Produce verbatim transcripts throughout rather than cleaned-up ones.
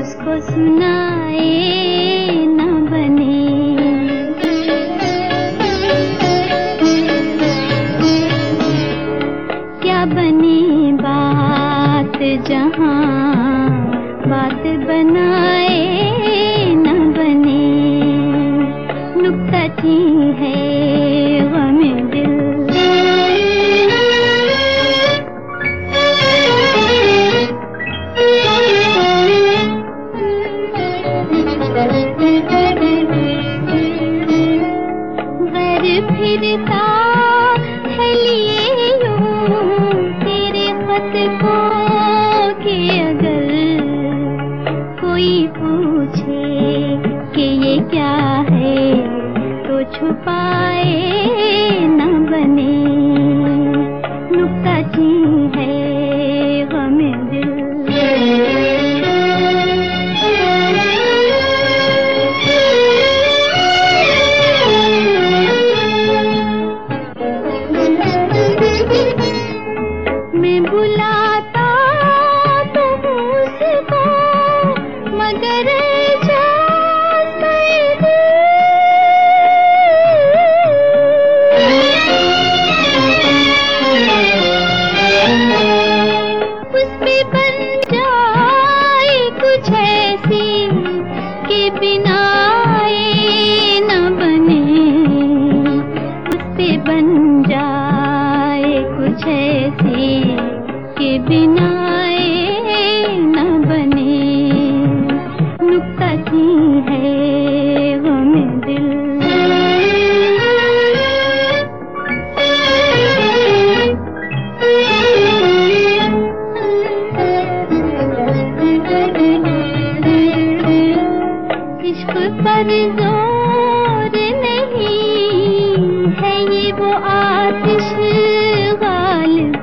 उसको सुनाए न बने। क्या बनी बात जहां बात बनाए न बने। नुक्ता चीन है गमे दिल। घर फिरता है लिए यूं तेरे खत को कि अगर कोई पूछे कि ये क्या है तो छुपाए न बने। नुक्ता चीन है गमे दिल। मैं बुलाता तो उसको मगर इजाज़त दे। उस पे बन जाए कुछ ऐसी कि बिना आए न बने। उस पे बन जाए कुछ ऐसी के बिना आए न बने। नुक्ता चीन है गमे दिल। इश्क पर जोर नहीं है ये वो आतिश गालिब।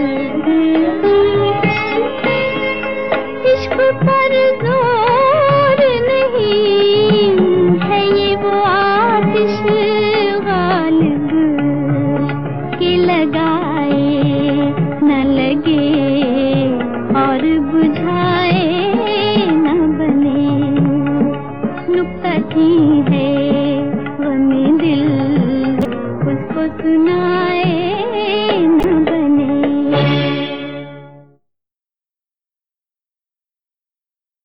इश्क पर जोर नहीं है ये वो आतिश गालिब। कि लगाए न लगे और बुझाए न बने। नुक्ता चीन है गमे दिल।